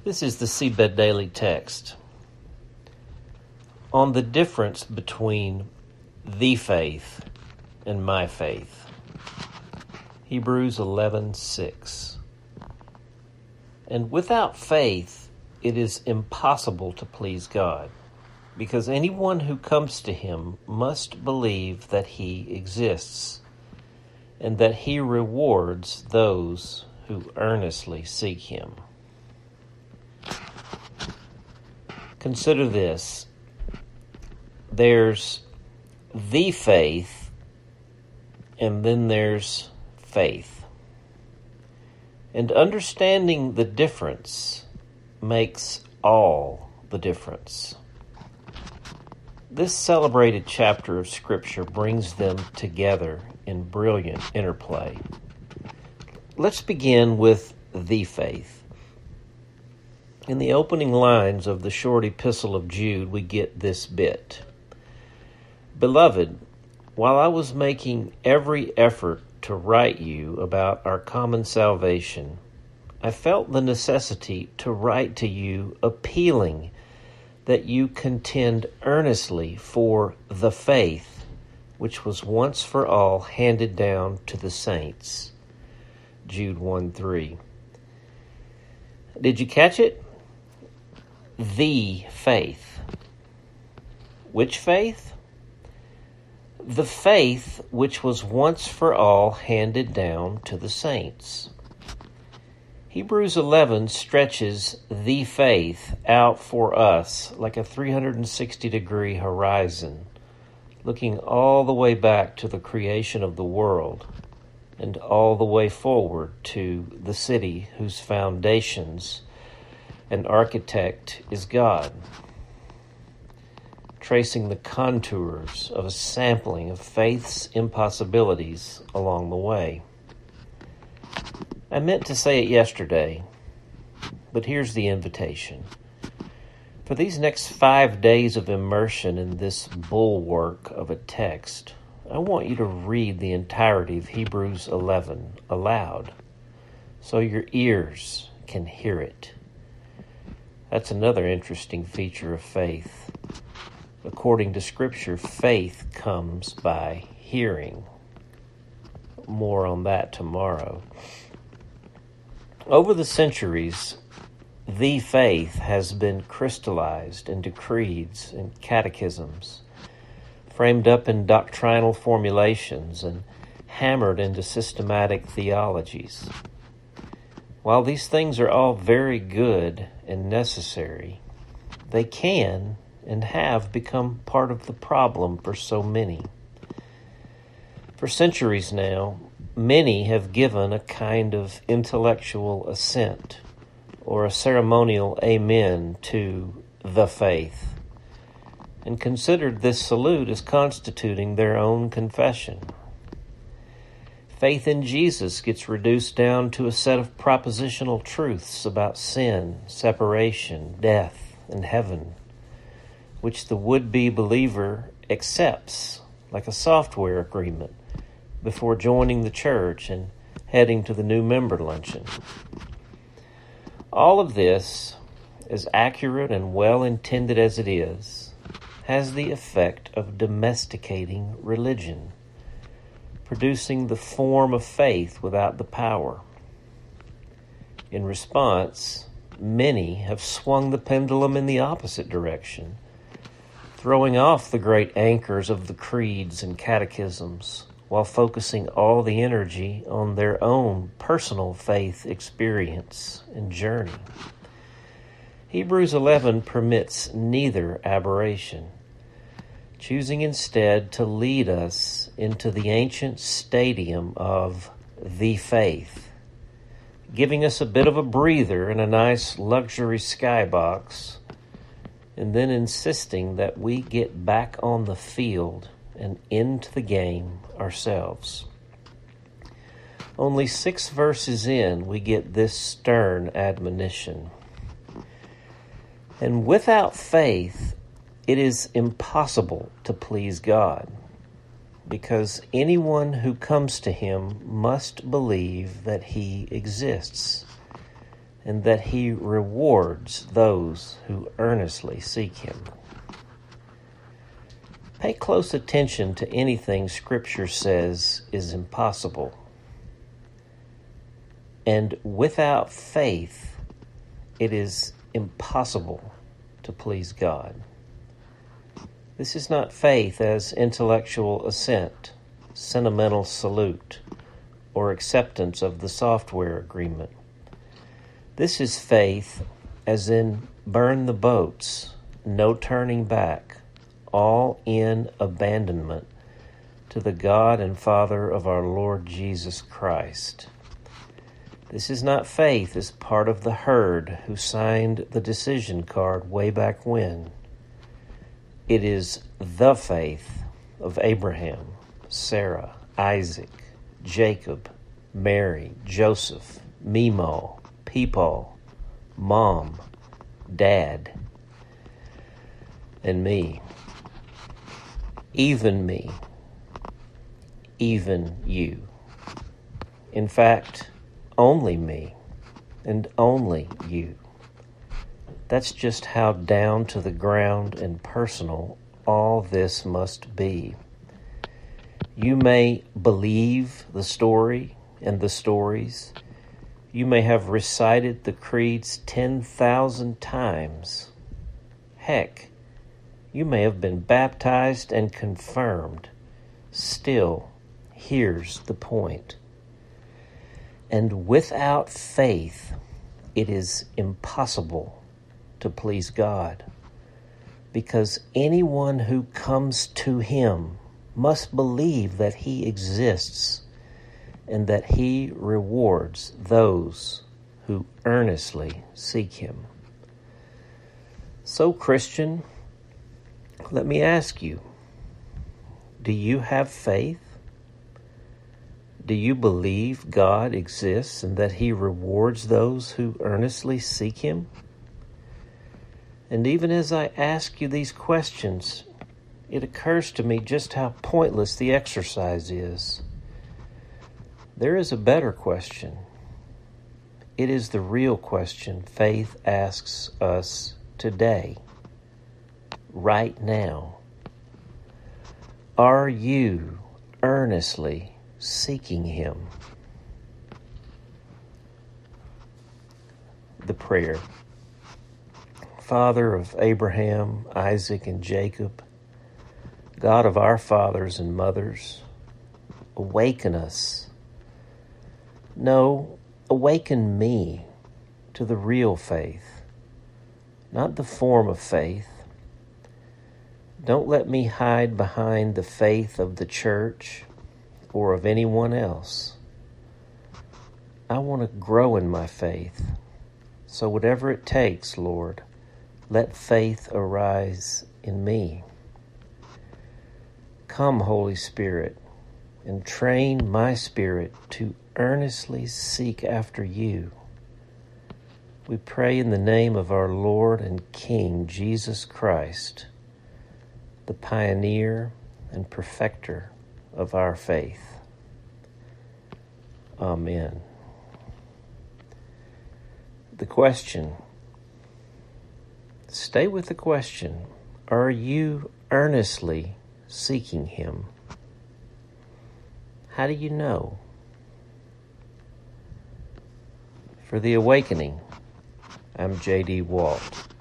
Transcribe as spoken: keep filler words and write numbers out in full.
This is the Seedbed Daily Text on the difference between the faith and my faith. Hebrews eleven six. And without faith, it is impossible to please God, because anyone who comes to him must believe that he exists, and that he rewards those who earnestly seek him. Consider this. There's the faith, and then there's faith. And understanding the difference makes all the difference. This celebrated chapter of Scripture brings them together in brilliant interplay. Let's begin with the faith. In the opening lines of the short epistle of Jude, we get this bit. Beloved, while I was making every effort to write you about our common salvation, I felt the necessity to write to you appealing that you contend earnestly for the faith which was once for all handed down to the saints. Jude one three. Did you catch it? The faith. Which faith? The faith which was once for all handed down to the saints. Hebrews eleven stretches the faith out for us like a three hundred sixty degree horizon, looking all the way back to the creation of the world and all the way forward to the city whose foundations and architect is God, tracing the contours of a sampling of faith's impossibilities along the way. I meant to say it yesterday, but here's the invitation. For these next five days of immersion in this bulwark of a text, I want you to read the entirety of Hebrews eleven aloud, so your ears can hear it. That's another interesting feature of faith. According to Scripture, faith comes by hearing. More on that tomorrow. Over the centuries, the faith has been crystallized into creeds and catechisms, framed up in doctrinal formulations and hammered into systematic theologies. While these things are all very good and necessary, they can and have become part of the problem for so many. For centuries now, many have given a kind of intellectual assent or a ceremonial amen to the faith, and considered this salute as constituting their own confession. Faith in Jesus gets reduced down to a set of propositional truths about sin, separation, death, and heaven, which the would-be believer accepts like a software agreement before joining the church and heading to the new member luncheon. All of this, as accurate and well-intended as it is, has the effect of domesticating religion, producing the form of faith without the power. In response, many have swung the pendulum in the opposite direction, throwing off the great anchors of the creeds and catechisms while focusing all the energy on their own personal faith experience and journey. Hebrews eleven permits neither aberration, choosing instead to lead us into the ancient stadium of the faith, giving us a bit of a breather in a nice luxury skybox, and then insisting that we get back on the field and into the game ourselves. Only six verses in, we get this stern admonition. And without faith, it is impossible to please God, because anyone who comes to him must believe that he exists, and that he rewards those who earnestly seek him. Pay close attention to anything Scripture says is impossible. And without faith, it is impossible to please God. This is not faith as intellectual assent, sentimental salute, or acceptance of the software agreement. This is faith as in burn the boats, no turning back, all in abandonment to the God and Father of our Lord Jesus Christ. This is not faith as part of the herd who signed the decision card way back when. It is the faith of Abraham, Sarah, Isaac, Jacob, Mary, Joseph, Mimo, Peepaw, Mom, Dad, and me. Even me. Even you. In fact, only me and only you. That's just how down to the ground and personal all this must be. You may believe the story and the stories. You may have recited the creeds ten thousand times. Heck, you may have been baptized and confirmed. Still, here's the point. And without faith, it is impossible to please God, because anyone who comes to him must believe that he exists and that he rewards those who earnestly seek him. So, Christian, let me ask you, do you have faith? Do you believe God exists and that he rewards those who earnestly seek him? And even as I ask you these questions, it occurs to me just how pointless the exercise is. There is a better question. It is the real question faith asks us today, right now. Are you earnestly seeking him? The prayer. Father of Abraham, Isaac, and Jacob, God of our fathers and mothers, awaken us. No, awaken me to the real faith, not the form of faith. Don't let me hide behind the faith of the church or of anyone else. I want to grow in my faith. So whatever it takes, Lord, let faith arise in me. Come, Holy Spirit, and train my spirit to earnestly seek after you. We pray in the name of our Lord and King, Jesus Christ, the pioneer and perfecter of our faith. Amen. The question. Stay with the question. Are you earnestly seeking him? How do you know? For The Awakening, I'm J D Walt.